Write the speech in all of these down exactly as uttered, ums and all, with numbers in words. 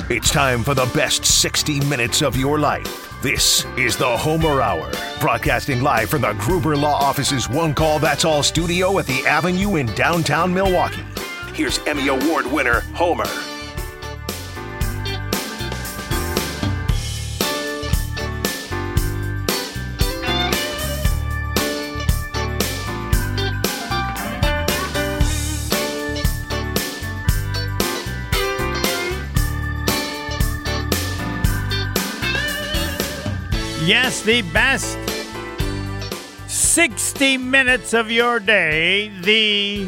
It's time for the best sixty minutes of your life. This is the Homer Hour, broadcasting live from the Gruber Law Office's One Call That's All studio at the Avenue in downtown Milwaukee. Here's Emmy Award winner, Homer. Yes, the best sixty minutes of your day, the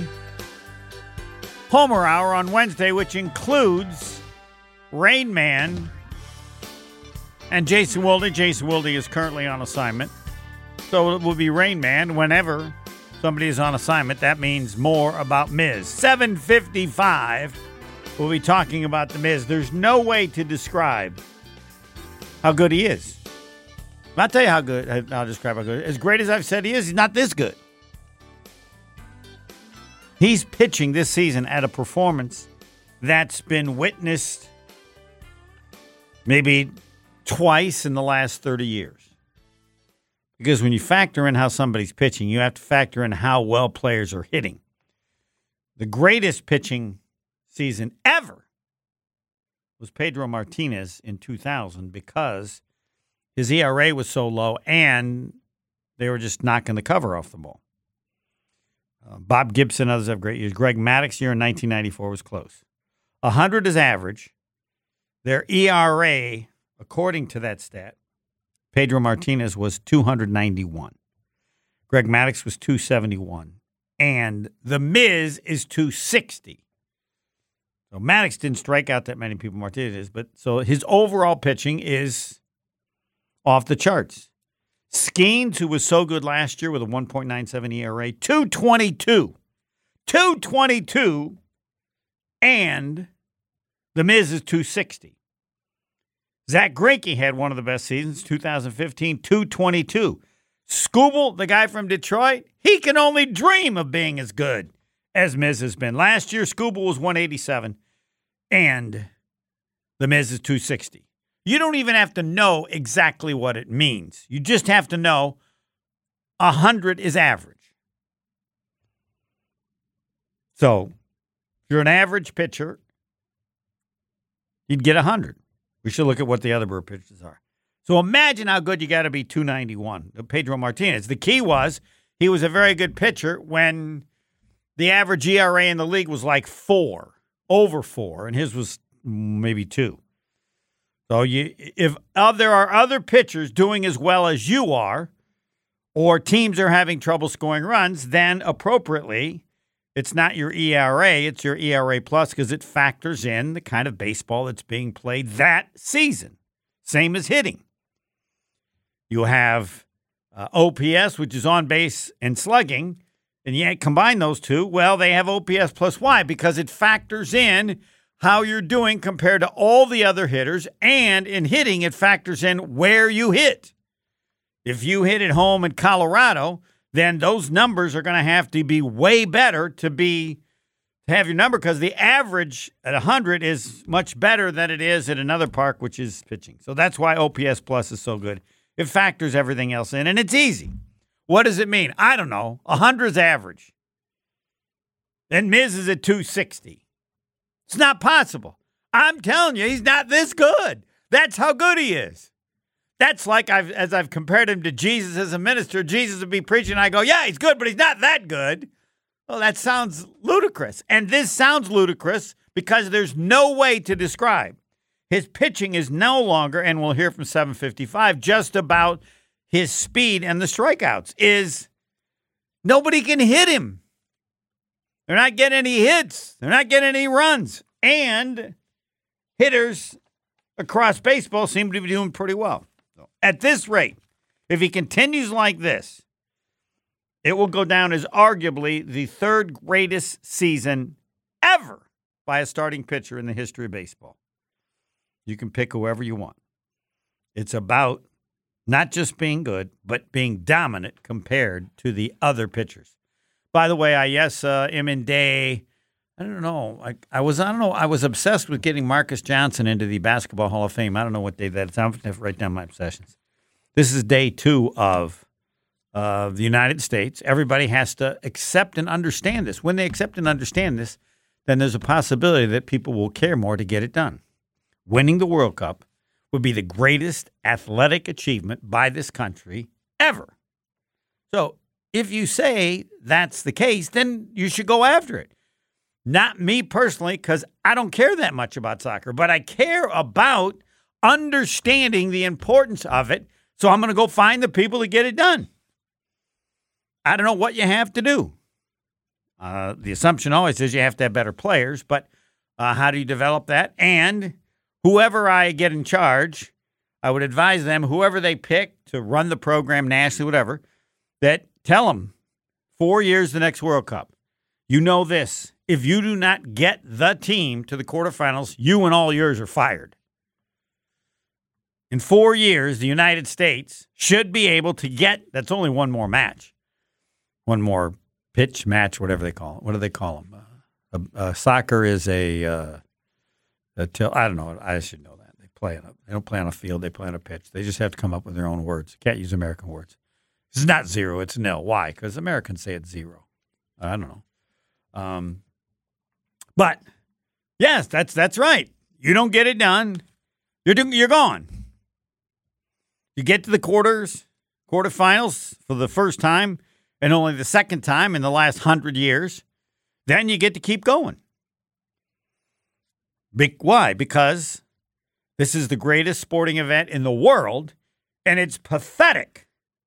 Homer Hour on Wednesday, which includes Rain Man and Jason Wilde. Jason Wilde is currently on assignment, so it will be Rain Man whenever somebody is on assignment. That means more about Miz. seven fifty-five, we'll be talking about the Miz. There's no way to describe how good he is. I'll tell you how good, I'll describe how good. As great as I've said he is, he's not this good. He's pitching this season at a performance that's been witnessed maybe twice in the last thirty years. Because when you factor in how somebody's pitching, you have to factor in how well players are hitting. The greatest pitching season ever was Pedro Martinez in two thousand because his E R A was so low, and they were just knocking the cover off the ball. Uh, Bob Gibson, others have great years. Greg Maddux' year in nineteen ninety-four was close. one hundred is average. Their E R A, according to that stat, Pedro Martinez was two ninety-one. Greg Maddux was two seventy-one. And the Miz is two sixty. So Maddux didn't strike out that many people, Martinez is, but so his overall pitching is off the charts. Skeens, who was so good last year with a one point nine seven E R A, two twenty-two. two twenty-two, and the Miz is two sixty. Zach Greinke had one of the best seasons, two thousand fifteen, two twenty-two. Skubal, the guy from Detroit, he can only dream of being as good as Miz has been. Last year, Skubal was one eighty-seven, and the Miz is two sixty. You don't even have to know exactly what it means. You just have to know one hundred is average. So, if you're an average pitcher, you'd get one hundred. We should look at what the other Brewer pitchers are. So imagine how good you got to be two ninety-one. Pedro Martinez. The key was he was a very good pitcher when the average E R A in the league was like four, over four, and his was maybe two. So you, if uh, there are other pitchers doing as well as you are, or teams are having trouble scoring runs, then appropriately, it's not your E R A, it's your E R A plus because it factors in the kind of baseball that's being played that season. Same as hitting. You have uh, O P S, which is on base and slugging, and you combine those two. Well, they have O P S plus Y because it factors in how you're doing compared to all the other hitters, and in hitting, it factors in where you hit. If you hit at home in Colorado, then those numbers are going to have to be way better to be to have your number because the average at one hundred is much better than it is at another park, which is pitching. So that's why O P S plus is so good. It factors everything else in, and it's easy. What does it mean? I don't know. one hundred is average. Then Miz is at two sixty. It's not possible. I'm telling you, he's not this good. That's how good he is. That's like I've as I've compared him to Jesus as a minister. Jesus would be preaching, and I go, yeah, he's good, but he's not that good. Well, that sounds ludicrous. And this sounds ludicrous because there's no way to describe. His pitching is no longer, and we'll hear from seven fifty-five, just about his speed and the strikeouts. Is nobody can hit him. They're not getting any hits. They're not getting any runs. And hitters across baseball seem to be doing pretty well. At this rate, if he continues like this, it will go down as arguably the third greatest season ever by a starting pitcher in the history of baseball. You can pick whoever you want. It's about not just being good, but being dominant compared to the other pitchers. By the way, I yes, uh, am in day, I don't know. I, I was I don't know. I was obsessed with getting Marcus Johnson into the Basketball Hall of Fame. I don't know what day that is. I'm going to write down my obsessions. This is day two of uh, the United States. Everybody has to accept and understand this. When they accept and understand this, then there's a possibility that people will care more to get it done. Winning the World Cup would be the greatest athletic achievement by this country ever. So if you say that's the case, then you should go after it. Not me personally, because I don't care that much about soccer, but I care about understanding the importance of it, so I'm going to go find the people to get it done. I don't know what you have to do. Uh, the assumption always is you have to have better players, but uh, how do you develop that? And whoever I get in charge, I would advise them, whoever they pick to run the program nationally, whatever, that tell them four years the next World Cup. You know this. If you do not get the team to the quarterfinals, you and all yours are fired. In four years, the United States should be able to get, that's only one more match, one more pitch match, whatever they call it. What do they call them? Uh, uh, uh, soccer is a, uh, a till, I don't know. I should know that. They play on a, they don't play on a field. They play on a pitch. They just have to come up with their own words. Can't use American words. It's not zero. It's nil. Why? Because Americans say it's zero. I don't know. Um, but yes, that's that's right. You don't get it done, you're do, you're gone. You get to the quarters, quarterfinals for the first time, and only the second time in the last hundred years. Then you get to keep going. Be- why? Because this is the greatest sporting event in the world, and it's pathetic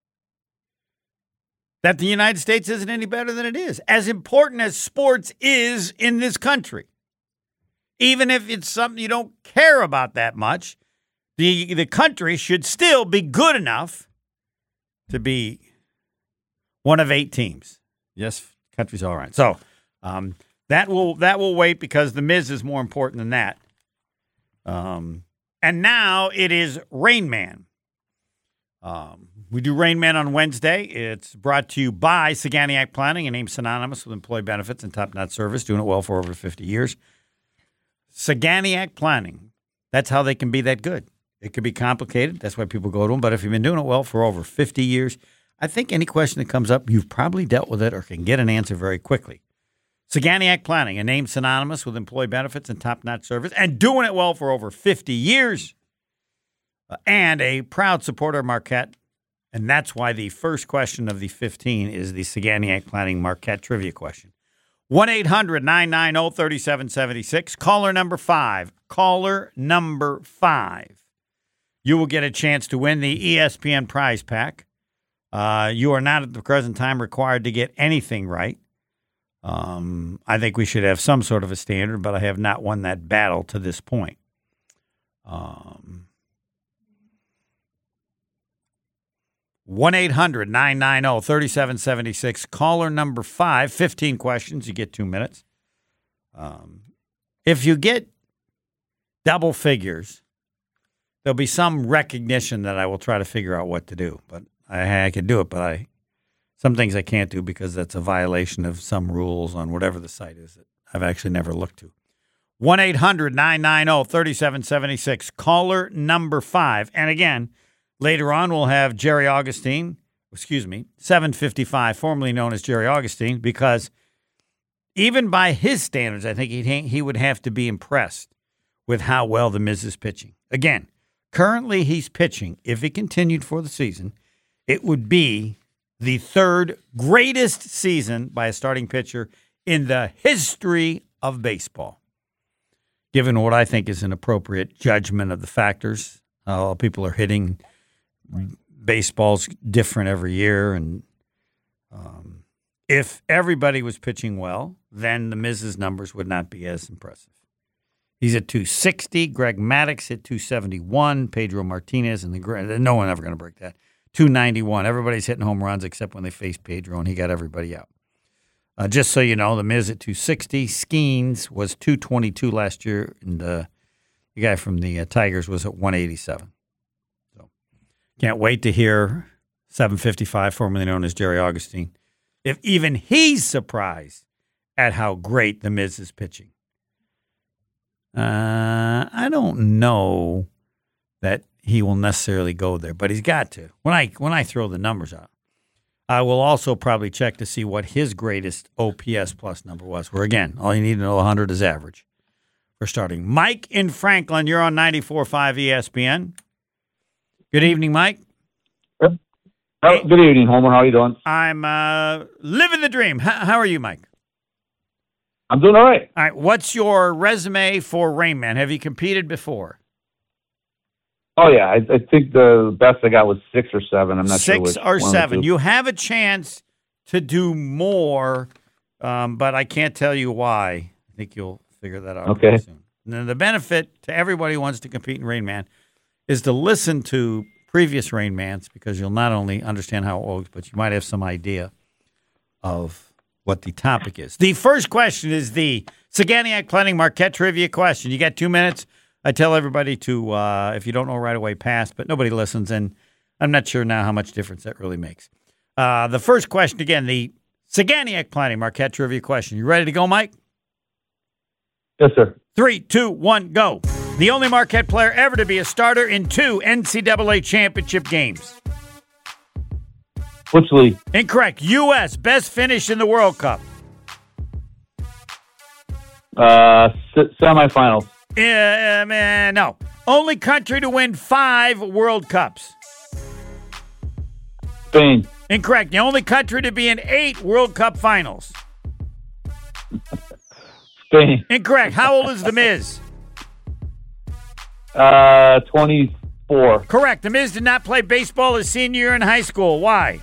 that the United States isn't any better than it is. As important as sports is in this country, even if it's something you don't care about that much, the, the country should still be good enough to be one of eight teams. Yes, country's all right. So um, that will that will wait because the Miz is more important than that. Um, and now it is Rain Man. Um, we do Rain Man on Wednesday. It's brought to you by Saganiac Planning, a name synonymous with employee benefits and top-notch service, doing it well for over fifty years. Saganiac Planning, that's how they can be that good. It could be complicated. That's why people go to them. But if you've been doing it well for over fifty years, I think any question that comes up, you've probably dealt with it or can get an answer very quickly. Saganiac Planning, a name synonymous with employee benefits and top-notch service, and doing it well for over fifty years. Uh, and a proud supporter of Marquette. And that's why the first question of the fifteen is the Saganiac Planning Marquette trivia question. one eight hundred nine nine zero three seven seven six. Caller number five. Caller number five. You will get a chance to win the E S P N prize pack. Uh, you are not at the present time required to get anything right. Um, I think we should have some sort of a standard, but I have not won that battle to this point. Um... one eight hundred nine nine zero three seven seven six. Caller number five. fifteen questions. You get two minutes. Um, if you get double figures, there'll be some recognition that I will try to figure out what to do. But I, I can do it, but I some things I can't do because that's a violation of some rules on whatever the site is that I've actually never looked to. one eight hundred nine nine zero three seven seven six. Caller number five. And again, later on, we'll have Jerry Augustine, excuse me, seven fifty-five, formerly known as Jerry Augustine, because even by his standards, I think he'd, he would have to be impressed with how well the Miz is pitching. Again, currently he's pitching, if he continued for the season, it would be the third greatest season by a starting pitcher in the history of baseball. Given what I think is an appropriate judgment of the factors, uh, people are hitting. Baseball's different every year, and um, if everybody was pitching well, then the Miz's numbers would not be as impressive. He's at two sixty. Greg Maddux at two seventy-one. Pedro Martinez and the no one ever going to break that. two ninety-one. Everybody's hitting home runs except when they faced Pedro, and he got everybody out. Uh, just so you know, the Miz at two sixty. Skeens was two twenty-two last year, and uh, the guy from the uh, Tigers was at one eighty-seven. Can't wait to hear seven fifty-five, formerly known as Jerry Augustine, if even he's surprised at how great The Miz is pitching. Uh, I don't know that he will necessarily go there, but he's got to. When I when I throw the numbers out, I will also probably check to see what his greatest O P S plus number was, where, again, all you need to know one hundred is average for starting. Mike in Franklin, you're on ninety-four point five E S P N. Good evening, Mike. Oh, good evening, Homer. How are you doing? I'm uh, living the dream. H- how are you, Mike? I'm doing all right. All right. What's your resume for Rain Man? Have you competed before? Oh, yeah. I, I think the best I got was six or seven. I'm not six sure which. Six or one seven. or two. You have a chance to do more, um, but I can't tell you why. I think you'll figure that out Okay. pretty soon. Now, the benefit to everybody who wants to compete in Rain Man is to listen to previous Rain Mans, because you'll not only understand how it works, but you might have some idea of what the topic is. The first question is the Saganiac Planning Marquette Trivia question. You got two minutes. I tell everybody to, uh, if you don't know right away, pass, but nobody listens, and I'm not sure now how much difference that really makes. Uh, the first question, again, the Saganiac Planning Marquette Trivia question. You ready to go, Mike? Yes, sir. Three, two, one, go. The only Marquette player ever to be a starter in two N C double A championship games. Which league? Incorrect. U S best finish in the World Cup. Uh, se- semifinals. Uh, um, uh, no. Only country to win five World Cups. Spain. Incorrect. The only country to be in eight World Cup finals. Spain. Incorrect. How old is The Miz? Uh, twenty-four. Correct. The Miz did not play baseball his senior year in high school. Why?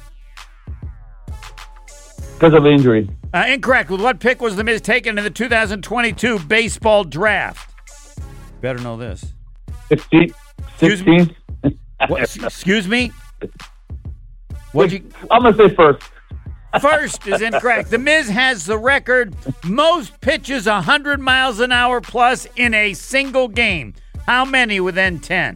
Because of injury. Uh, incorrect. With what pick was The Miz taken in the two thousand twenty-two baseball draft? Better know this. Sixteen. Excuse me? Sixteen. What, excuse me? What'd you... I'm gonna say first. First is incorrect. The Miz has the record most pitches one hundred miles an hour plus in a single game. How many within ten?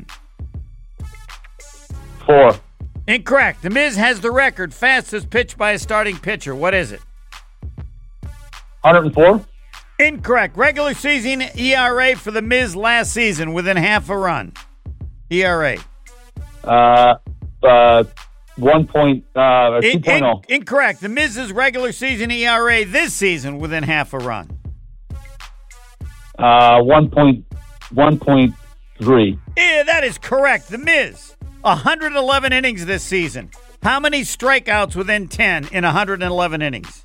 Four. Incorrect. The Miz has the record fastest pitch by a starting pitcher. What is it? one hundred four. Incorrect. Regular season E R A for The Miz last season within half a run. E R A. Uh, uh, one point. Uh, In- two point oh. in- incorrect. The Miz's regular season E R A this season within half a run. Uh, one point. One point three. Yeah, that is correct. The Miz, one hundred eleven innings this season. How many strikeouts within ten in one hundred eleven innings?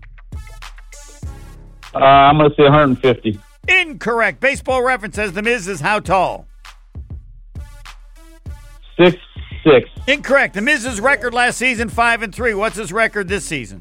Uh, I'm gonna say one hundred fifty. Incorrect. Baseball Reference says The Miz is how tall? Six six. Incorrect. The Miz's record last season, five and three. What's his record this season?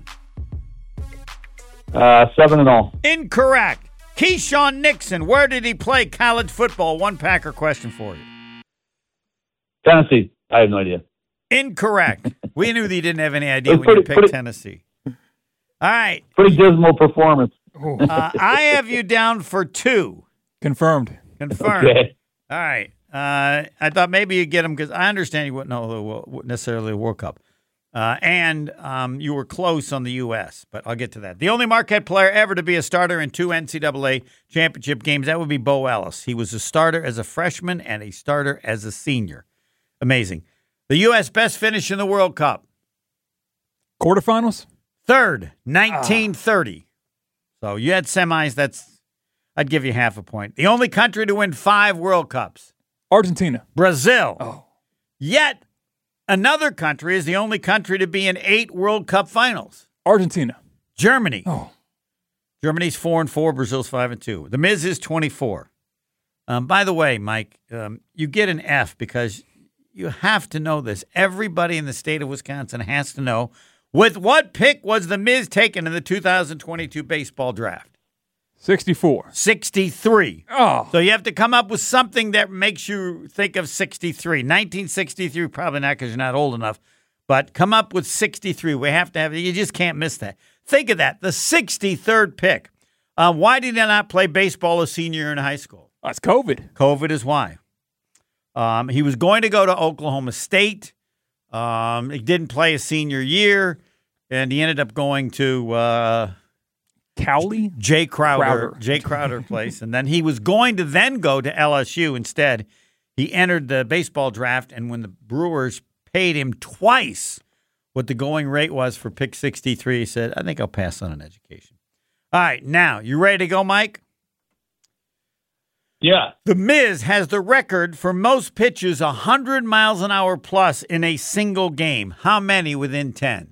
Uh, seven and all. Incorrect. Keyshawn Nixon, where did he play college football? One Packer question for you. Tennessee. I have no idea. Incorrect. We knew that you didn't have any idea It's when pretty- you picked pretty- Tennessee. All right. Pretty dismal performance. Uh, I have you down for two. Confirmed. Confirmed. Okay. All right. Uh, I thought maybe you'd get them because I understand you wouldn't know the, wo- necessarily the World Cup. Uh, and um, you were close on the U S, but I'll get to that. The only Marquette player ever to be a starter in two N C double A championship games, that would be Bo Ellis. He was a starter as a freshman and a starter as a senior. Amazing. The U S best finish in the World Cup. Quarterfinals? Third, nineteen thirty. So you had semis. That's, I'd give you half a point. The only country to win five World Cups. Argentina. Brazil. Oh. Yet another country is the only country to be in eight World Cup finals. Argentina. Germany. Oh. Germany's four and four. Brazil's five and two. The Miz is twenty-four. Um, by the way, Mike, um, you get an F because you have to know this. Everybody in the state of Wisconsin has to know, with what pick was the Miz taken in the two thousand twenty-two baseball draft? sixty-four. sixty-three. Oh. So you have to come up with something that makes you think of sixty-three. nineteen sixty-three, probably not because you're not old enough, but come up with sixty-three. We have to have it. You just can't miss that. Think of that. The sixty-third pick. Uh, why did he not play baseball a senior year in high school? That's COVID. COVID is why. Um, he was going to go to Oklahoma State. Um, he didn't play his senior year, and he ended up going to uh, Cowley? Jay Crowder, Crowder. Jay Crowder place. And then he was going to then go to L S U. Instead, he entered the baseball draft, and when the Brewers paid him twice what the going rate was for pick sixty-three, he said, I think I'll pass on an education. All right, now, you ready to go, Mike? Yeah. The Miz has the record for most pitches one hundred miles an hour plus in a single game. How many within ten?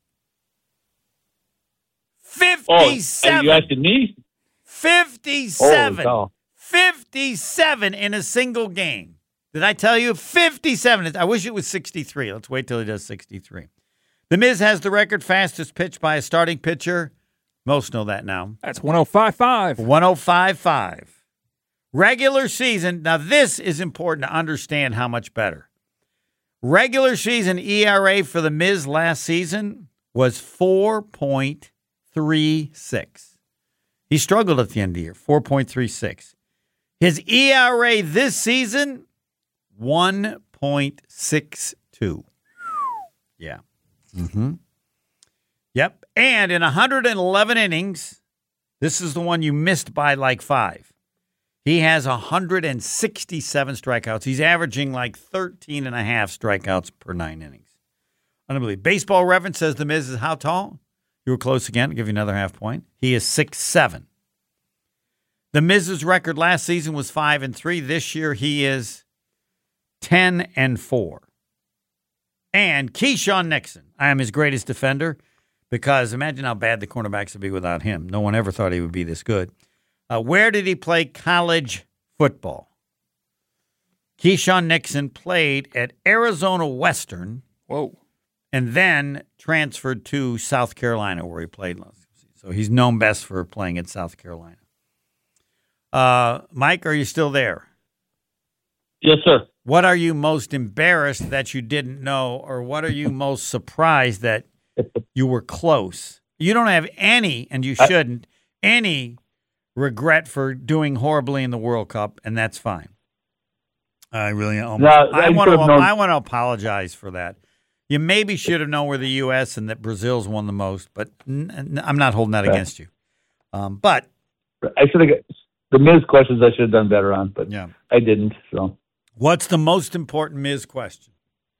fifty-seven. Oh, are you asking me? fifty-seven. Holy cow. fifty-seven in a single game. Did I tell you? fifty-seven. I wish it was sixty-three. Let's wait till he does sixty-three. The Miz has the record fastest pitch by a starting pitcher. Most know that now. That's one oh five point five. one oh five point five. Regular season. Now, this is important to understand how much better. Regular season E R A for the Miz last season was four point three six. He struggled at the end of the year, four point three six. His E R A this season, one point six two. Yeah. Mm-hmm. Yep. And in one hundred eleven innings, this is the one you missed by like five. He has one hundred sixty-seven strikeouts. He's averaging like thirteen and a half strikeouts per nine innings. Unbelievable. Baseball Reference says the Miz is how tall? You were close again. I'll give you another half point. He is six seven. The Miz's record last season was five and three. This year he is ten and four. And Keyshawn Nixon, I am his greatest defender because imagine how bad the cornerbacks would be without him. No one ever thought he would be this good. Uh, where did he play college football? Keyshawn Nixon played at Arizona Western. Whoa. And then transferred to South Carolina, where he played. So he's known best for playing at South Carolina. Uh, Mike, are you still there? Yes, sir. What are you most embarrassed that you didn't know, or what are you most surprised that you were close? You don't have any, and you shouldn't, any regret for doing horribly in the World Cup, and that's fine. I really um, No, I I want to should've known. I want to apologize for that. You maybe should have known we're the U S and that Brazil's won the most, but n- n- I'm not holding that Okay. against you. Um, but I should have the Miz questions I should have done better on, but yeah, I didn't. So what's the most important Miz question?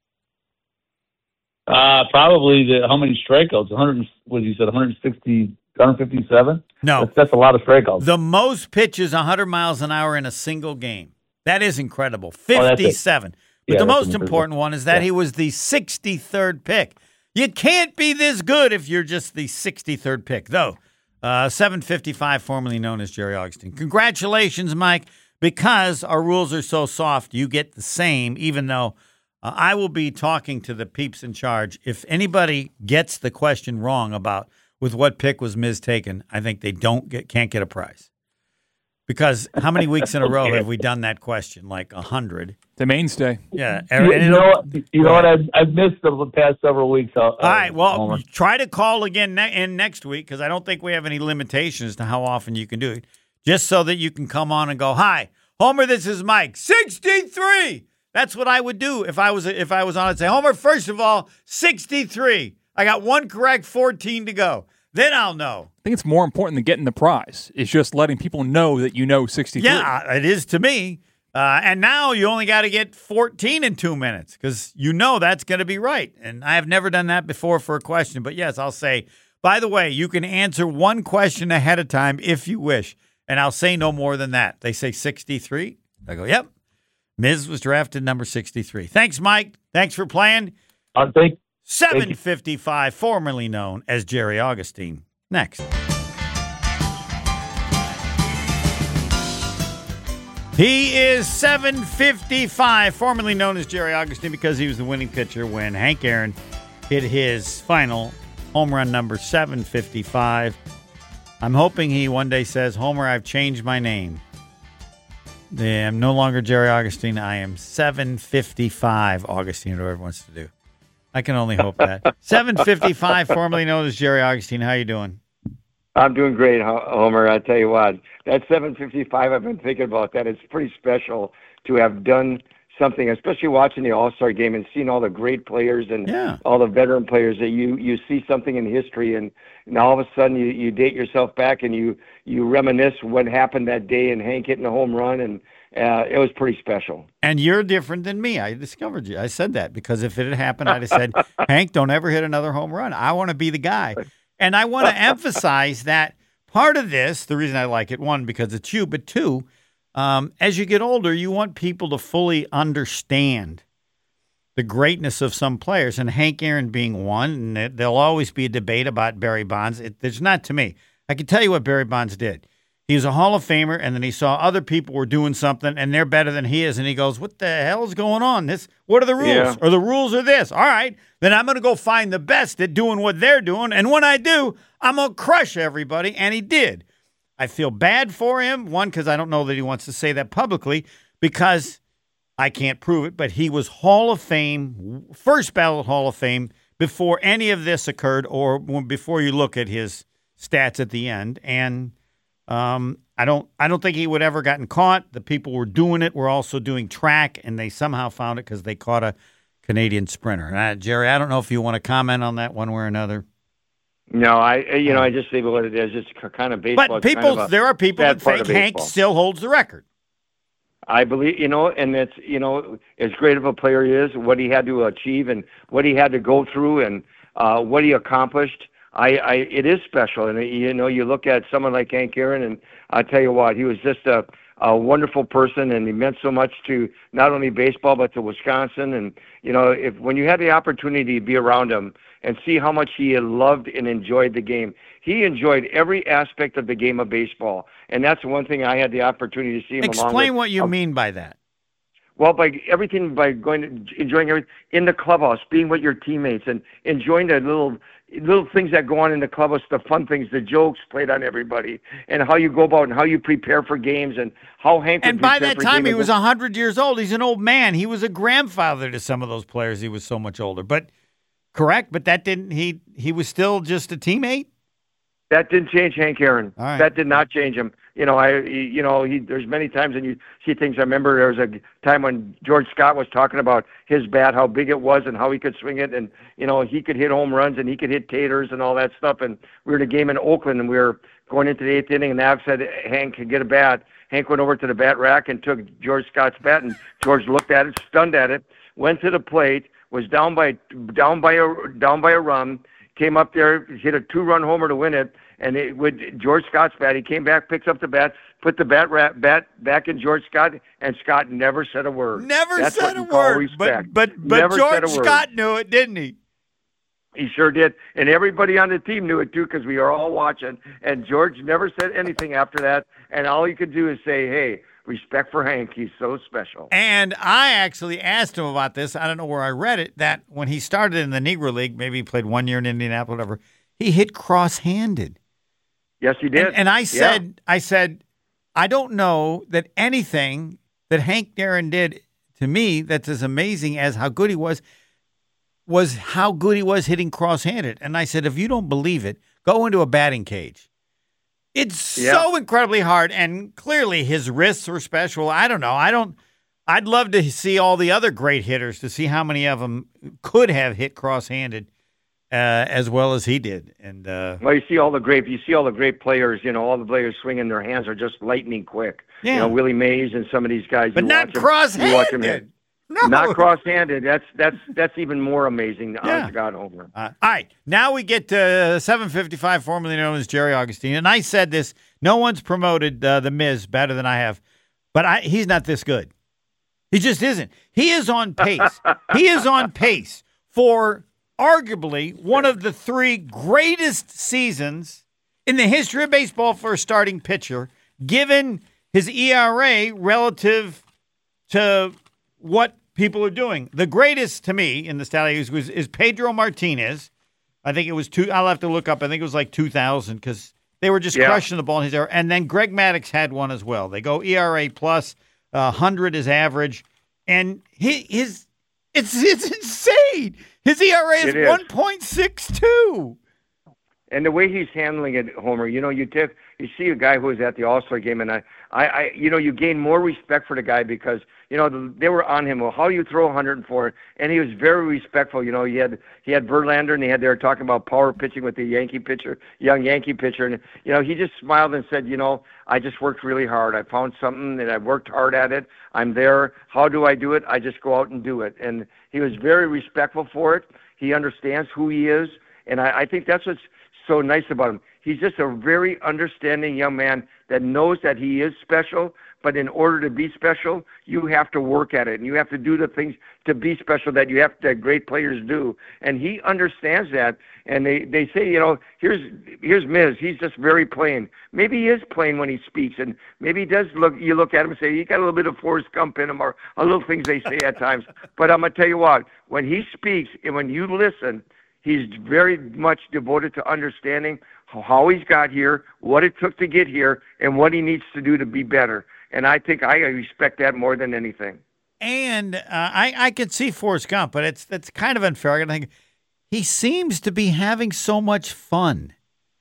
Uh, probably the how many strikeouts? one hundred. What you said? one hundred sixty, one hundred fifty-seven. No, That's, that's a lot of strikeouts. the most pitches one hundred miles an hour in a single game. That is incredible. Oh, that's it. fifty-seven. But Yeah, the that's most impressive. important one is that Yeah. he was the sixty-third pick. You can't be this good if you're just the sixty-third pick, though. Uh, seven fifty-five, formerly known as Jerry Augustine. Congratulations, Mike. Because our rules are so soft, you get the same, even though uh, I will be talking to the peeps in charge. If anybody gets the question wrong about with what pick was Miz taken, I think they don't get can't get a prize. Because how many weeks in a row have we done that question? Like a hundred. The mainstay. Yeah. you, and you it'll- know what? You know what? I've, I've missed the past several weeks. Uh, All right. Well, Homer. try to call again ne- in next week because I don't think we have any limitations to how often you can do it. Just so that you can come on and go, "Hi, Homer. This is Mike. sixty-three." That's what I would do if I was if I was on. I'd say, Homer. First of all, sixty-three. I got one correct, fourteen to go. Then I'll know. I think it's more important than getting the prize. It's just letting people know that you know sixty-three. Yeah, it is to me. Uh, and now you only got to get fourteen in two minutes because you know that's going to be right. And I have never done that before for a question. But, yes, I'll say, by the way, you can answer one question ahead of time if you wish. And I'll say no more than that. They say sixty-three. I go, yep. Miz was drafted number sixty-three. Thanks, Mike. Thanks for playing. Uh, thank, seven fifty-five, formerly known as Jerry Augustine. Next. He is seven fifty-five, formerly known as Jerry Augustine because he was the winning pitcher when Hank Aaron hit his final home run number seven fifty-five. I'm hoping he one day says, Homer, I've changed my name. I'm no longer Jerry Augustine. I am seven fifty-five Augustine, whatever he wants to do. I can only hope that. seven fifty-five, formerly known as Jerry Augustine. How you doing? I'm doing great, Ho- Homer. I tell you what, that seven fifty-five, I've been thinking about that. It's pretty special to have done something, especially watching the All-Star game and seeing all the great players and Yeah. all the veteran players that you, you see something in history, and, and all of a sudden you, you date yourself back and you, you reminisce what happened that day and Hank hitting a home run, and uh, it was pretty special. And you're different than me. I discovered you. I said that because if it had happened, I'd have said, Hank, don't ever hit another home run. I want to be the guy. And I want to emphasize that part of this, the reason I like it, one, because it's you, but two, um, as you get older, you want people to fully understand the greatness of some players, and Hank Aaron being one, and it, there'll always be a debate about Barry Bonds. It, there's not to me. I can tell you what Barry Bonds did. He was a Hall of Famer, and then he saw other people were doing something, and they're better than he is, and he goes, what the hell is going on? This, what are the rules? Yeah. Or the rules are this. All right, then I'm going to go find the best at doing what they're doing, and when I do, I'm going to crush everybody, and he did. I feel bad for him, one, because I don't know that he wants to say that publicly, because I can't prove it, but he was Hall of Fame, first ballot Hall of Fame, before any of this occurred, or before you look at his stats at the end, and Um, I don't. I don't think he would ever gotten caught. The people who were doing it were also doing track, and they somehow found it because they caught a Canadian sprinter. Uh, Jerry, I don't know if you want to comment on that one way or another. No, I you know I just say what it is. It's kind of baseball. But It's people, kind of a there are people bad that part think of Hank baseball. still holds the record. I believe, you know, and it's, you know, as great of a player he is, what he had to achieve and what he had to go through and uh, what he accomplished. I, I, it is special. And, you know, you look at someone like Hank Aaron, and I tell you what, he was just a, a wonderful person, and he meant so much to not only baseball, but to Wisconsin. And, you know, if when you had the opportunity to be around him and see how much he loved and enjoyed the game, he enjoyed every aspect of the game of baseball. And that's one thing I had the opportunity to see him along with. Explain what you mean by that. Well, by everything, by going to enjoying everything in the clubhouse, being with your teammates, and enjoying the little little things that go on in the clubhouse, the fun things, the jokes played on everybody, and how you go about and how you prepare for games, and how Hank would And by prepare that for time, games. he was one hundred years old. He's an old man. He was a grandfather to some of those players. He was so much older. But correct, but that didn't, he he was still just a teammate? That didn't change Hank Aaron. All right. That did not change him. You know, I, you know, he, there's many times and you see things. I remember there was a time when George Scott was talking about his bat, how big it was and how he could swing it. And, you know, he could hit home runs and he could hit taters and all that stuff. And we were in a game in Oakland and we were going into the eighth inning, and Nav said Hank could get a bat. Hank went over to the bat rack and took George Scott's bat, and George looked at it, stunned at it, went to the plate, was down by, down by a, down by a run, came up there, hit a two-run homer to win it. And it, with George Scott's bat, he came back, picks up the bat, put the bat ra- bat back in George Scott, and Scott never said a word. Never That's said what a you call word. respect. But but, but Never said George a word. Scott knew it, didn't he? He sure did. And everybody on the team knew it, too, because we were all watching. And George never said anything after that. And all he could do is say, hey, respect for Hank. He's so special. And I actually asked him about this. I don't know where I read it, that when he started in the Negro League, maybe he played one year in Indianapolis, whatever, he hit cross-handed. Yes, he did. And, and I Yeah. said, I said, I don't know that anything that Hank Aaron did to me that's as amazing as how good he was, was how good he was hitting cross-handed. And I said, if you don't believe it, go into a batting cage. It's Yeah. so incredibly hard, and clearly his wrists were special. I don't know. I don't. I'd love to see all the other great hitters to see how many of them could have hit cross-handed uh, as well as he did. And uh, Well, you see all the great, you see all the great players. You know, all the players swinging their hands are just lightning quick. Yeah. You know, Willie Mays and some of these guys. but you not watch 'em- you watch 'em hit. cross-handed. No. Not cross-handed. That's that's that's even more amazing. Yeah. Honest to God, Homer. Uh, all right, now we get to seven fifty-five, formerly known as Jerry Augustine. And I said this, no one's promoted uh, The Miz better than I have, but I, he's not this good. He just isn't. He is on pace. He is on pace for arguably one of the three greatest seasons in the history of baseball for a starting pitcher, given his E R A relative to what people are doing. The greatest to me in the Stallions was is Pedro Martinez. I think it was two. I'll have to look up. I think it was like two thousand because they were just Yeah. crushing the ball in his era. And then Greg Maddux had one as well. They go E R A plus, uh, one hundred is average, and he, his it's it's insane. His E R A is, It is. one point six two. And the way he's handling it, Homer, you know, you take, you see a guy who was at the All-Star game, and I, I, I, you know, you gain more respect for the guy because, you know, the, they were on him. Well, how do you throw one hundred four? And he was very respectful. You know, he had he had Verlander, and he had they were talking about power pitching with the Yankee pitcher, young Yankee pitcher, and you know, he just smiled and said, you know, I just worked really hard. I found something, and I worked hard at it. I'm there. How do I do it? I just go out and do it. And he was very respectful for it. He understands who he is, and I, I think that's what's so nice about him. He's just a very understanding young man that knows that he is special, but in order to be special, you have to work at it, and you have to do the things to be special that you have that great players do. And he understands that, and they, they say, you know, here's here's Miz. He's just very plain. Maybe he is plain when he speaks, and maybe he does look. You look at him and say, he got a little bit of Forrest Gump in him, or a little things they say at times. But I'm gonna tell you what, when he speaks and when you listen, he's very much devoted to understanding how he's got here, what it took to get here, and what he needs to do to be better. And I think I respect that more than anything. And uh, I, I could see Forrest Gump, but it's that's kind of unfair. I think he seems to be having so much fun.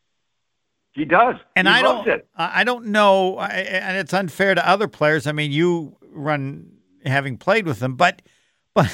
He does. And he I loves don't, it. I don't know, I, and it's unfair to other players. I mean, you run having played with them, but but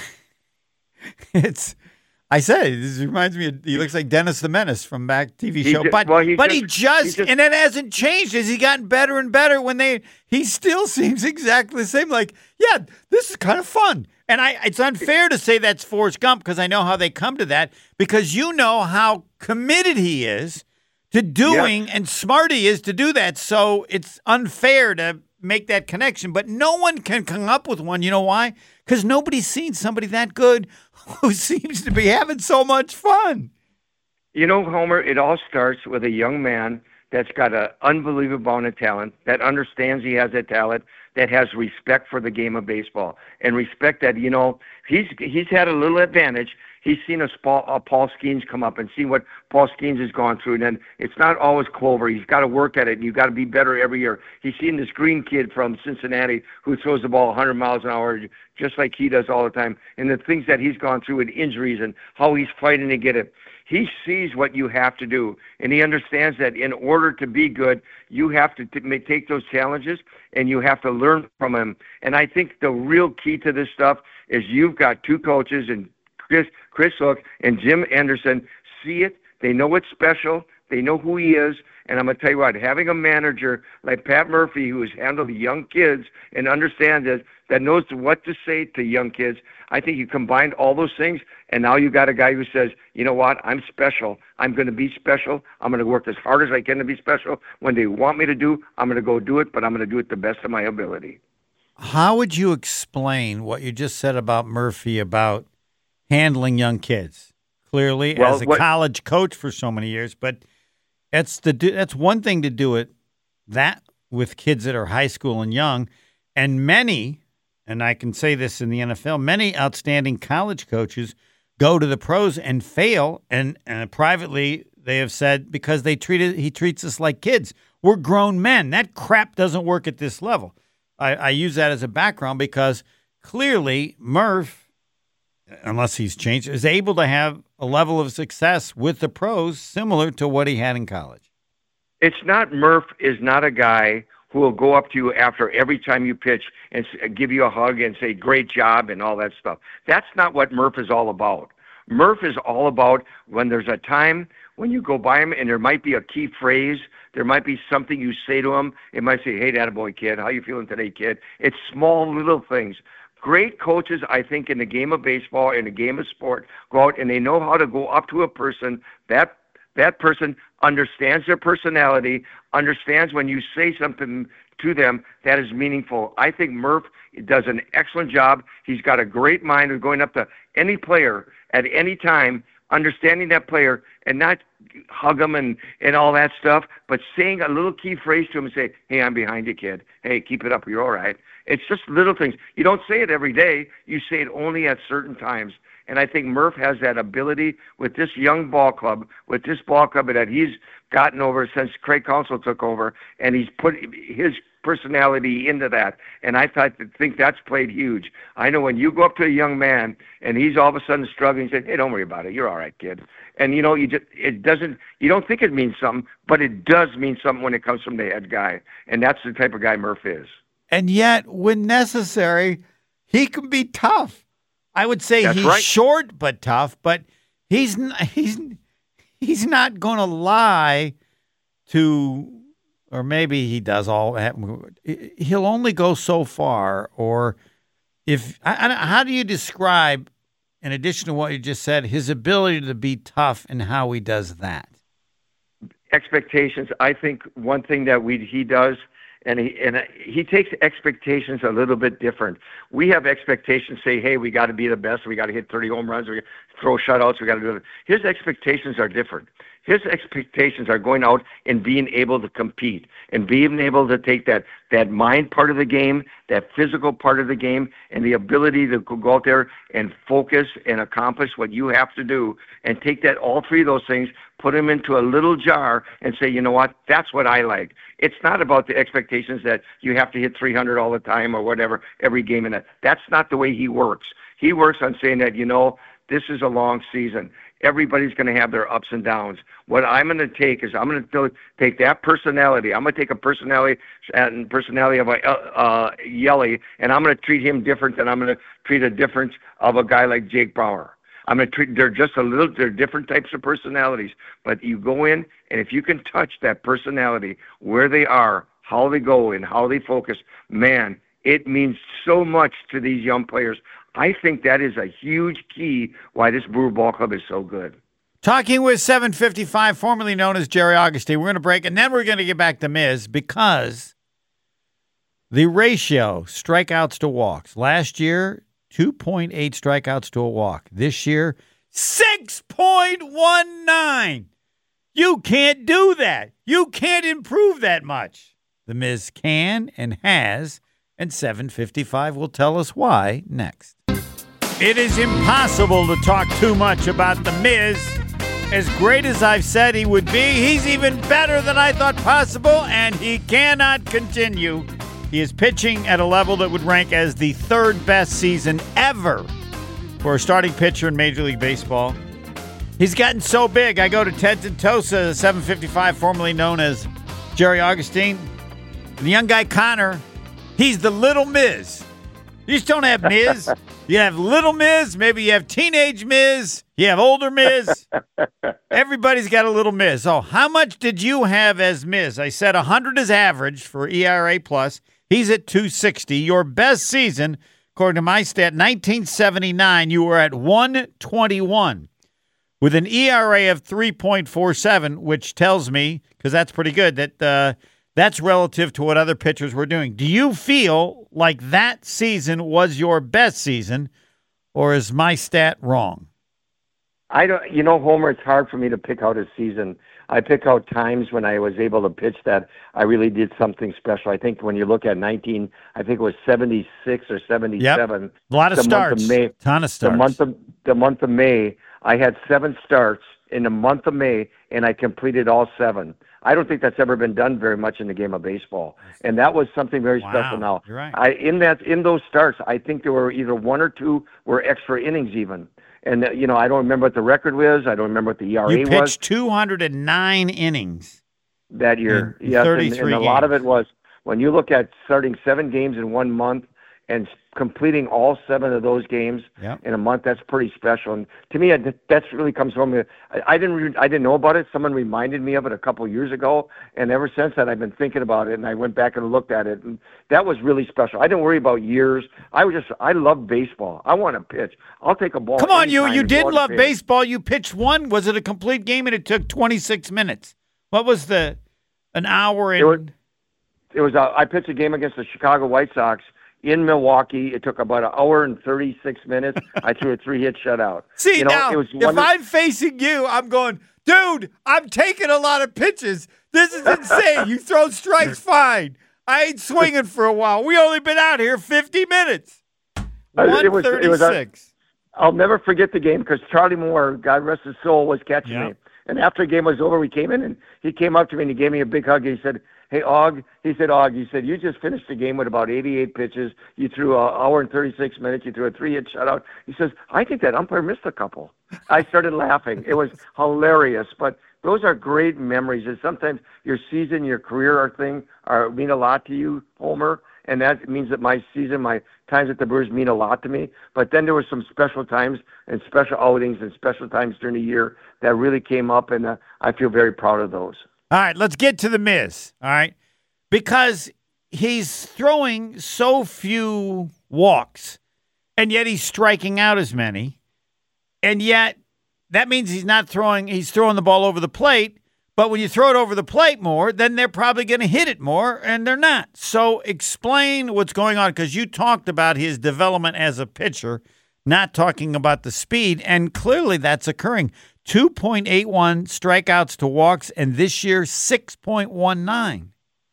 it's. I said, this reminds me of, he looks like Dennis the Menace from back T V show. He, but well, he but just, he, just, he just, and it hasn't changed. Has he gotten better and better when they, he still seems exactly the same. Like, yeah, this is kind of fun. And I, it's unfair to say that's Forrest Gump because I know how they come to that because you know how committed he is to doing yeah. and smart he is to do that. So it's unfair to make that connection. But no one can come up with one. You know why? Because nobody's seen somebody that good who seems to be having so much fun. You know, Homer, it all starts with a young man that's got an unbelievable amount of talent, that understands he has that talent, that has respect for the game of baseball, and respect that, you know, he's he's had a little advantage. He's seen a Paul, a Paul Skeens come up and seen what Paul Skeens has gone through. And then it's not always Clover. He's got to work at it, and you've got to be better every year. He's seen this green kid from Cincinnati who throws the ball one hundred miles an hour just like he does all the time, and the things that he's gone through with injuries and how he's fighting to get it. He sees what you have to do, and he understands that in order to be good, you have to t- take those challenges, and you have to learn from him. And I think the real key to this stuff is you've got two coaches, and Chris, Chris Hook and Jim Anderson see it. They know it's special. They know who he is. And I'm going to tell you what, having a manager like Pat Murphy who has handled the young kids and understands it, that knows what to say to young kids, I think you combine all those things, and now you got a guy who says, you know what, I'm special. I'm going to be special. I'm going to work as hard as I can to be special. When they want me to do, I'm going to go do it, but I'm going to do it the best of my ability. How would you explain what you just said about Murphy about handling young kids? Clearly, well, as a what, college coach for so many years, but that's the that's one thing to do it that with kids that are high school and young, and many, and I can say this in the N F L, many outstanding college coaches go to the pros and fail, and, and privately they have said because they treated he treats us like kids. We're grown men. That crap doesn't work at this level. I, I use that as a background because clearly Murph, unless he's changed, is able to have a level of success with the pros similar to what he had in college. It's not Murph is not a guy who will go up to you after every time you pitch and give you a hug and say, great job and all that stuff. That's not what Murph is all about. Murph is all about when there's a time when you go by him and there might be a key phrase, there might be something you say to him. It might say, hey, attaboy, kid, how you feeling today, kid? It's small little things. Great coaches, I think, in the game of baseball, in the game of sport, go out and they know how to go up to a person. That that person understands their personality, understands when you say something to them that is meaningful. I think Murph does an excellent job. He's got a great mind of going up to any player at any time, understanding that player and not hug him and, and all that stuff, but saying a little key phrase to him and say, hey, I'm behind you, kid. Hey, keep it up. You're all right. It's just little things. You don't say it every day. You say it only at certain times. And I think Murph has that ability with this young ball club, with this ball club that he's gotten over since Craig Counsell took over, and he's put his personality into that. And I thought, think that's played huge. I know when you go up to a young man and he's all of a sudden struggling, you say, hey, don't worry about it. You're all right, kid. And, you know, you just, it doesn't, you don't think it means something, but it does mean something when it comes from the head guy. And that's the type of guy Murph is. And yet, when necessary, he can be tough. I would say That's he's right. short but tough, but he's not, he's he's not going to lie to, or maybe he does all. He'll only go so far. Or if I, I, how do you describe, in addition to what you just said, his ability to be tough and how he does that? Expectations. I think one thing that we he does. And he and he takes expectations a little bit different. We have expectations, say, hey, we got to be the best. We got to hit thirty home runs. We got to throw shutouts. We got to do it. His expectations are different. His expectations are going out and being able to compete and being able to take that, that mind part of the game, that physical part of the game, and the ability to go out there and focus and accomplish what you have to do, and take that, all three of those things, put them into a little jar and say, you know what, that's what I like. It's not about the expectations that you have to hit three hundred all the time or whatever, every game in that. That's not the way he works. He works on saying that, you know, this is a long season. Everybody's going to have their ups and downs. What I'm going to take is I'm going to take that personality. I'm going to take a personality and personality of a uh, Yelly, and I'm going to treat him different than I'm going to treat a difference of a guy like Jake Bauer. I'm going to treat, they're just a little, they're different types of personalities, but you go in, and if you can touch that personality, where they are, how they go, and how they focus, man, it means so much to these young players. I think that is a huge key why this Brewer Ball Club is so good. Talking with seven fifty-five, formerly known as Jerry Augustine. We're going to break, and then we're going to get back to Miz, because the ratio, strikeouts to walks, last year, two point eight strikeouts to a walk. This year, six point one nine. You can't do that. You can't improve that much. The Miz can and has, and seven fifty-five will tell us why next. It is impossible to talk too much about The Miz. As great as I've said he would be, he's even better than I thought possible, and he cannot continue. He is pitching at a level that would rank as the third best season ever for a starting pitcher in Major League Baseball. He's gotten so big. I go to Ted Tentosa, seven fifty-five, formerly known as Jerry Augustine. The young guy, Connor, he's the little Miz. You just don't have Miz. You have little Miz. Maybe you have teenage Miz. You have older Miz. Everybody's got a little Miz. Oh, how much did you have as Miz? I said one hundred is average for E R A plus. He's at two sixty. Your best season, according to my stat, nineteen seventy-nine, you were at one twenty-one with an E R A of three point four seven, which tells me, because that's pretty good, that uh, that's relative to what other pitchers were doing. Do you feel like that season was your best season, or is my stat wrong? I don't, you know, Homer, it's hard for me to pick out a season. I pick out times when I was able to pitch that I really did something special. I think when you look at nineteen, I think it was seventy-six or seventy-seven. Yep. A lot of the starts. Month of May, ton of starts. The month of, the month of May, I had seven starts in the month of May, and I completed all seven. I don't think that's ever been done very much in the game of baseball, and that was something very wow. special. Now, You're right. I in that in those starts, I think there were either one or two were extra innings even. And, uh, you know, I don't remember what the record was. I don't remember what the E R A you was. You pitched two hundred nine innings. That year. In yes, thirty-three and, and a games. lot of it was when you look at starting seven games in one month and completing all seven of those games yep. in a month, that's pretty special. And to me, that's really comes from I, I didn't re, I didn't know about it. Someone reminded me of it a couple years ago, and ever since then I've been thinking about it. And I went back and looked at it, and that was really special. I didn't worry about years. I was just I love baseball. I want to pitch. I'll take a ball. Come on, you you did love pitch. baseball. You pitched one. Was it a complete game? And it took twenty-six minutes. What was the an hour? And... It was. It was. A, I pitched a game against the Chicago White Sox in Milwaukee. It took about an hour and thirty-six minutes. I threw a three-hit shutout. See, you know, now, it was if I'm facing you, I'm going, dude, I'm taking a lot of pitches. This is insane. You throw strikes fine. I ain't swinging for a while. We only been out here fifty minutes. one thirty-six. I'll never forget the game because Charlie Moore, God rest his soul, was catching yeah. me. And after the game was over, we came in, and he came up to me and he gave me a big hug. And he said, "Hey, Og," he said, "Og," he said, "you just finished the game with about eighty-eight pitches. You threw an hour and thirty-six minutes. You threw a three-hit shutout." He says, "I think that umpire missed a couple." I started laughing. It was hilarious, but those are great memories. And sometimes your season, your career, are thing are mean a lot to you, Homer. And that means that my season, my times at the Brewers mean a lot to me. But then there were some special times and special outings and special times during the year that really came up, and uh, I feel very proud of those. All right, let's get to the Miz, all right? Because he's throwing so few walks, and yet he's striking out as many, and yet that means he's not throwing, he's throwing the ball over the plate. But when you throw it over the plate more, then they're probably going to hit it more, and they're not. So explain what's going on, because you talked about his development as a pitcher, not talking about the speed, and clearly that's occurring. two point eight one strikeouts to walks, and this year six point one nine.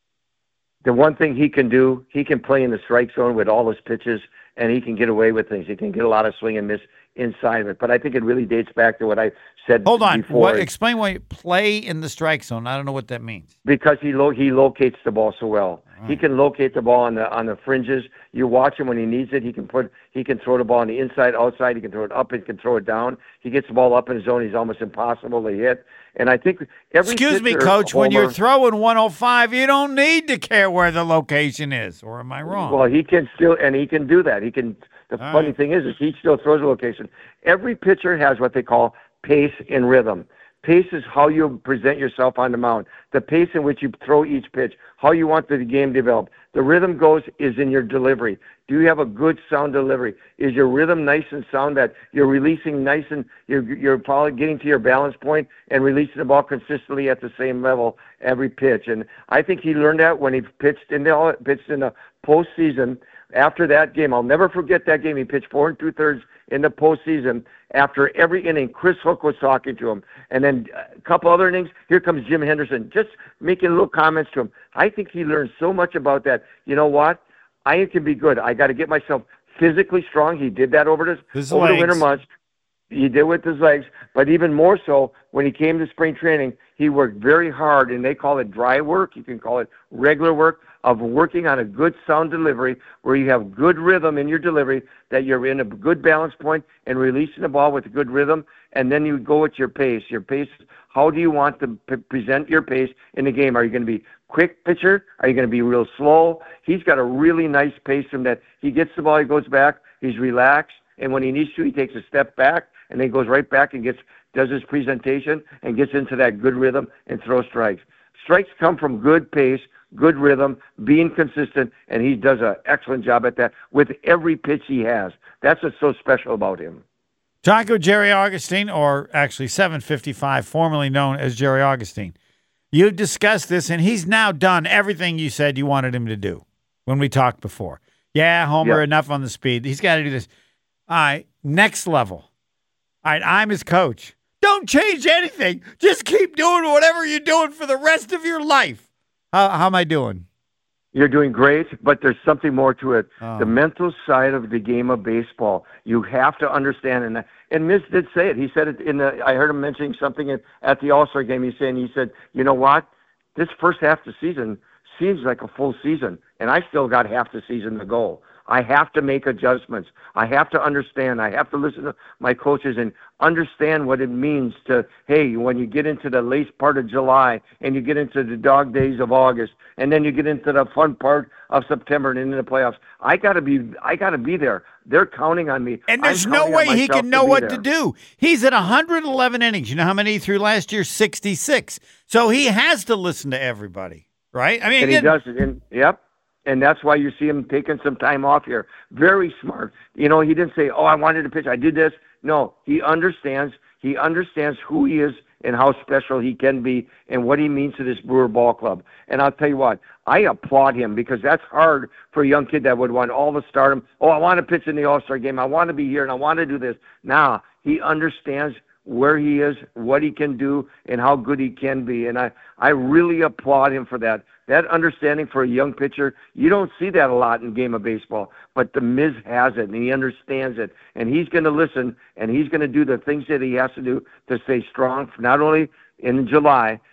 The one thing he can do, he can play in the strike zone with all his pitches, and he can get away with things. He can get a lot of swing and miss inside of it. But I think it really dates back to what I said Hold on. before. What, explain why you play in the strike zone. I don't know what that means. Because he lo- he locates the ball so well. Right. He can locate the ball on the on the fringes. You watch him when he needs it. He can put he can throw the ball on the inside, outside. He can throw it up. He can throw it down. He gets the ball up in his zone. He's almost impossible to hit. And I think every Excuse me, pitcher, Coach. Homer, when you're throwing one oh five, you don't need to care where the location is. Or am I wrong? Well, he can still, and he can do that. He can. The All funny right. thing is, is he still throws a location. Every pitcher has what they call pace and rhythm. Pace is how you present yourself on the mound. The pace in which you throw each pitch, how you want the game developed. The rhythm goes is in your delivery. Do you have a good sound delivery? Is your rhythm nice and sound that you're releasing nice and you're you're probably getting to your balance point and releasing the ball consistently at the same level every pitch? And I think he learned that when he pitched in the pitched in the postseason. After that game, I'll never forget that game. He pitched four and two thirds in the postseason. After every inning, Chris Hook was talking to him. And then a couple other innings, here comes Jim Henderson, just making little comments to him. I think he learned so much about that. You know what? I can be good. I got to get myself physically strong. He did that over, the, His over the legs. winter months. He did with his legs. But even more so, when he came to spring training, he worked very hard, and they call it dry work. You can call it regular work, of working on a good sound delivery where you have good rhythm in your delivery, that you're in a good balance point and releasing the ball with a good rhythm, and then you go at your pace. Your pace, how do you want to p- present your pace in the game? Are you going to be quick pitcher? Are you going to be real slow? He's got a really nice pace from that. He gets the ball, he goes back, he's relaxed, and when he needs to, he takes a step back, and then goes right back and gets does his presentation and gets into that good rhythm and throws strikes. Strikes come from good pace, good rhythm, being consistent, and he does an excellent job at that with every pitch he has. That's what's so special about him. Talking with Jerry Augustine, or actually seven fifty-five, formerly known as Jerry Augustine. You discussed this, and he's now done everything you said you wanted him to do when we talked before. Yeah, Homer, Yep. enough on the speed. He's got to do this. All right, next level. All right, I'm his coach. Don't change anything. Just keep doing whatever you're doing for the rest of your life. How, how am I doing? You're doing great, but there's something more to it. Oh. The mental side of the game of baseball, you have to understand. And and Miz did say it. He said it in the. I heard him mentioning something at, at the All-Star game. He's saying, he said, you know what? This first half of the season seems like a full season, and I still got half the season to go. I have to make adjustments. I have to understand. I have to listen to my coaches and understand what it means to, hey, when you get into the late part of July and you get into the dog days of August and then you get into the fun part of September and into the playoffs, I gotta be I gotta be there. They're counting on me. And there's I'm no counting on way he myself can know be what there. to do. He's at one hundred eleven innings. You know how many he threw last year? sixty-six. So he has to listen to everybody, right? I mean, And he again, does it. And, yep. And that's why you see him taking some time off here. Very smart. You know, he didn't say, oh, I wanted to pitch. I did this. No, he understands. He understands who he is and how special he can be and what he means to this Brewer ball club. And I'll tell you what, I applaud him because that's hard for a young kid that would want all the stardom. Oh, I want to pitch in the All-Star game. I want to be here and I want to do this. Now, he understands where he is, what he can do, and how good he can be. And I, I really applaud him for that. That understanding for a young pitcher, you don't see that a lot in game of baseball. But the Miz has it, and he understands it. And he's going to listen, and he's going to do the things that he has to do to stay strong, not only in July,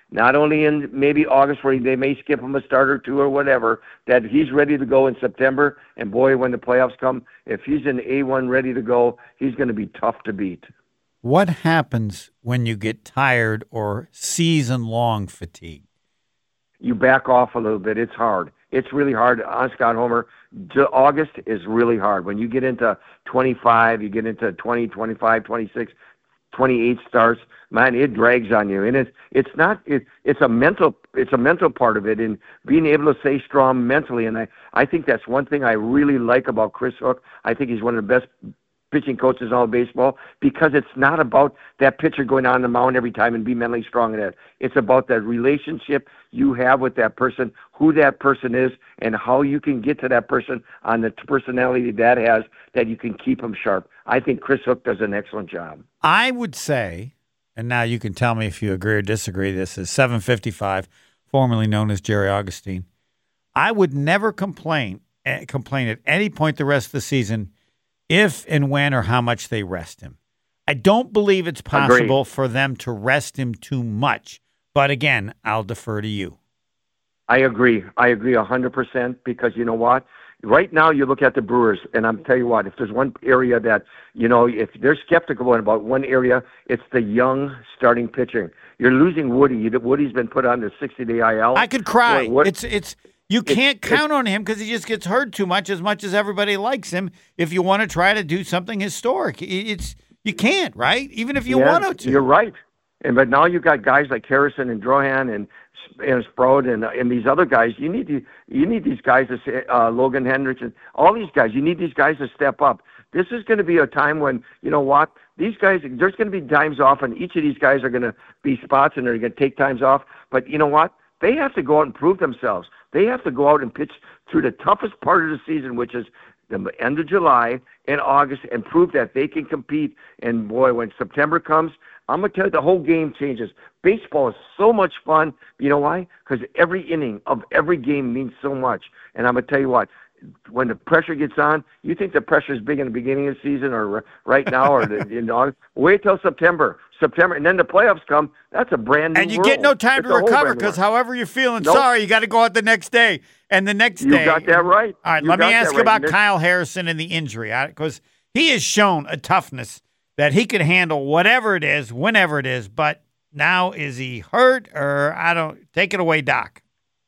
not only in maybe August where they may skip him a start or two or whatever, that he's ready to go in September. And boy, when the playoffs come, if he's in A one ready to go, he's going to be tough to beat. What happens when you get tired or season-long fatigue? You back off a little bit. It's hard. It's really hard. On Scott Homer, August is really hard. When you get into twenty-five, you get into twenty, twenty-five, twenty-six, twenty-eight starts, man, it drags on you. And it's it's not it, it's a mental it's a mental part of it, and being able to stay strong mentally. And I, I think that's one thing I really like about Chris Hook. I think he's one of the best pitching coaches in all of baseball, because it's not about that pitcher going on the mound every time and be mentally strong in that. It's about that relationship you have with that person, who that person is, and how you can get to that person on the personality that has, that you can keep them sharp. I think Chris Hook does an excellent job. I would say, and now you can tell me if you agree or disagree, this is seven fifty-five, formerly known as Jerry Augustine. I would never complain, eh, complain at any point the rest of the season if and when or how much they rest him. I don't believe it's possible Agreed. for them to rest him too much. But again, I'll defer to you. I agree. I agree one hundred percent, because you know what? Right now you look at the Brewers, and I'm tell you what, if there's one area that, you know, if they're skeptical about one area, it's the young starting pitching. You're losing Woody. Woody's been put on the sixty-day I L. I could cry. What, what, it's it's You can't it's, count it's, on him because he just gets hurt too much, as much as everybody likes him. If you want to try to do something historic, it's you can't, right? Even if you yeah, want to. You're right. And but now you got guys like Harrison and Drohan and and Sprout and and these other guys. You need to, you need these guys to say, uh, Logan Hendricks and all these guys. You need these guys to step up. This is going to be a time when, you know what, these guys, there's going to be times off, and each of these guys are going to be spots and they're going to take times off. But you know what? They have to go out and prove themselves. They have to go out and pitch through the toughest part of the season, which is the end of July and August, and prove that they can compete. And boy, when September comes, I'm going to tell you, the whole game changes. Baseball is so much fun. You know why? Because every inning of every game means so much. And I'm going to tell you what, when the pressure gets on, you think the pressure is big in the beginning of the season or right now or the, in August. Wait till September. September, and then the playoffs come. That's a brand new And you world. get no time it's to recover because however you're feeling, nope. sorry, you got to go out the next day. And the next you day. You got that right. All right, you let me ask right. about Kyle Harrison and the injury, because he has shown a toughness that he could handle whatever it is, whenever it is. But now, is he hurt, or I don't? Take it away, Doc.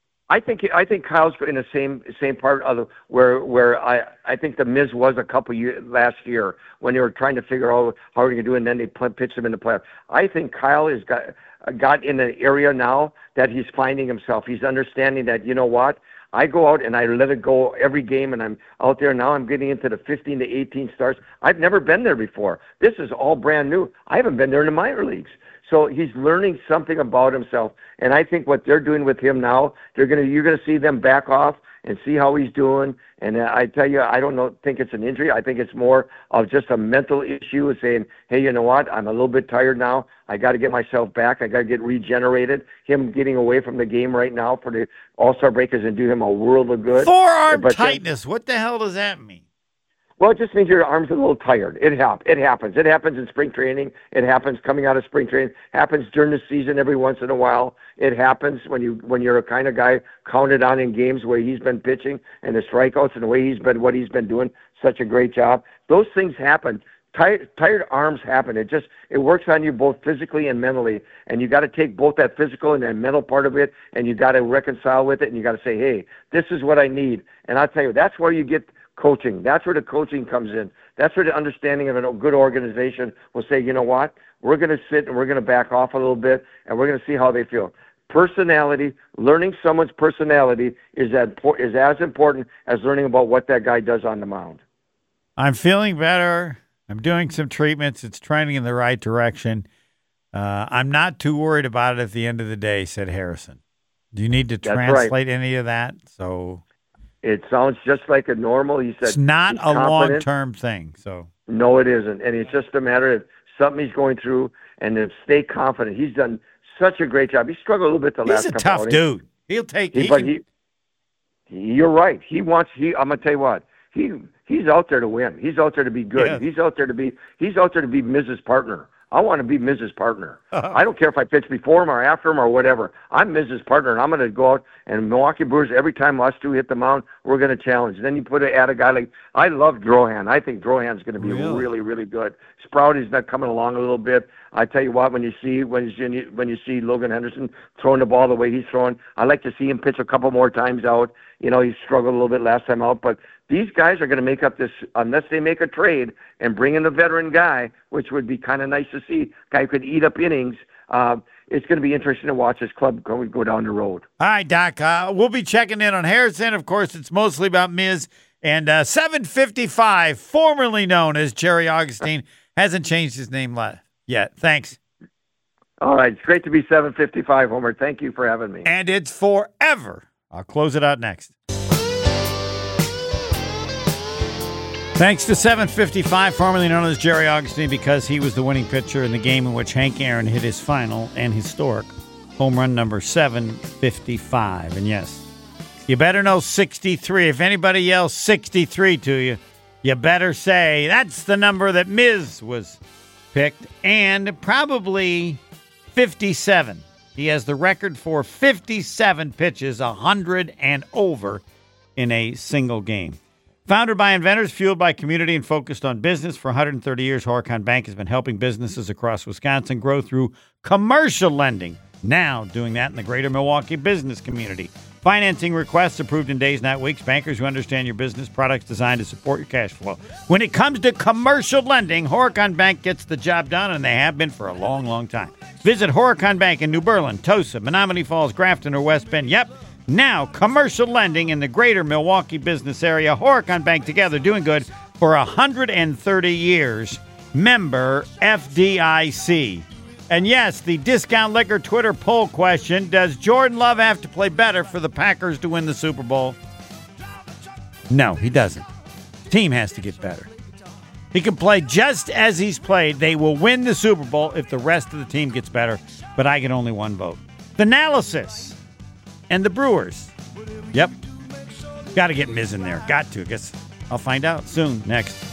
I think I think Kyle's in the same same part of the, where where I I think the Miz was a couple years last year when they were trying to figure out how we're going to do it, and then they pitched him in the playoffs. I think Kyle has got got in an area now that he's finding himself. He's understanding that, you know what, I go out and I let it go every game, and I'm out there now. I'm getting into the fifteen to eighteen starts. I've never been there before. This is all brand new. I haven't been there in the minor leagues. So he's learning something about himself, and I think what they're doing with him now, they're gonna you're gonna see them back off and see how he's doing. And I tell you, I don't know, think it's an injury. I think it's more of just a mental issue of saying, hey, you know what? I'm a little bit tired now. I got to get myself back. I got to get regenerated. Him getting away from the game right now for the All-Star break is going to do him a world of good. Forearm but tightness. Then, what the hell does that mean? Well, it just means your arm's a little tired. It hap- It happens. It happens in spring training. It happens coming out of spring training. It happens during the season every once in a while. It happens when you when you're a kind of guy counted on in games where he's been pitching and the strikeouts and the way he's been what he's been doing such a great job. Those things happen. Tired, tired arms happen. It just it works on you both physically and mentally, and you got to take both that physical and that mental part of it, and you got to reconcile with it, and you got to say, hey, this is what I need. And I'll tell you, that's where you get coaching. That's where the coaching comes in. That's where the understanding of a good organization will say, you know what, we're going to sit and we're going to back off a little bit, and we're going to see how they feel. Personality, learning someone's personality is as, is as important as learning about what that guy does on the mound. I'm feeling better. I'm doing some treatments. It's trending in the right direction. Uh, I'm not too worried about it at the end of the day, said Harrison. Do you need to That's translate right. any of that? So it sounds just like a normal. He said it's not a confident. long-term thing. So no, it isn't, and it's just a matter of something he's going through, and to stay confident. He's done such a great job. He struggled a little bit the he's last. He's a couple tough outings. dude. He'll take. He, he but can, he, you're right. He wants. He. I'm gonna tell you what. He. He's out there to win. He's out there to be good. Yeah. He's out there to be. He's out there to be Missus Partner. I want to be Missus Partner. I don't care if I pitch before him or after him or whatever. I'm Missus Partner, and I'm going to go out and Milwaukee Brewers, every time us two hit the mound, we're going to challenge. Then you put it at a guy like, I love Drohan. I think Drohan's going to be Really? really, really good. Sprout is not coming along a little bit. I tell you what, when you see when you see, when you see Logan Henderson throwing the ball the way he's throwing, I like to see him pitch a couple more times out. You know, he struggled a little bit last time out, but these guys are going to make up this, unless they make a trade and bring in a veteran guy, which would be kind of nice to see, guy who could eat up innings. Uh, it's going to be interesting to watch this club go, go down the road. All right, Doc. Uh, we'll be checking in on Harrison. Of course, it's mostly about Miz. And uh, seven fifty-five, formerly known as Jerry Augustine, hasn't changed his name yet. Thanks. All right. It's great to be seven fifty-five, Homer. Thank you for having me. And it's forever. I'll close it out next. Thanks to seven fifty-five, formerly known as Jerry Augustine, because he was the winning pitcher in the game in which Hank Aaron hit his final and historic home run number seven fifty-five. And yes, you better know sixty-three. If anybody yells sixty-three to you, you better say that's the number that Miz was picked, and probably fifty-seven. He has the record for fifty-seven pitches, one hundred and over in a single game. Founded by inventors, fueled by community, and focused on business for one hundred thirty years, Horicon Bank has been helping businesses across Wisconsin grow through commercial lending. Now doing that in the greater Milwaukee business community. Financing requests approved in days, not weeks. Bankers who understand your business, products designed to support your cash flow. When it comes to commercial lending, Horicon Bank gets the job done, and they have been for a long, long time. Visit Horicon Bank in New Berlin, Tosa, Menominee Falls, Grafton, or West Bend. Yep. Now, commercial lending in the greater Milwaukee business area. Horicon Bank, together doing good for one hundred thirty years. Member F D I C. And yes, the Discount Liquor Twitter poll question, does Jordan Love have to play better for the Packers to win the Super Bowl? No, he doesn't. The team has to get better. He can play just as he's played. They will win the Super Bowl if the rest of the team gets better, but I get only one vote. The analysis. And the Brewers. Yep. Got to get Miz in there. Got to. Guess I'll find out soon. Next.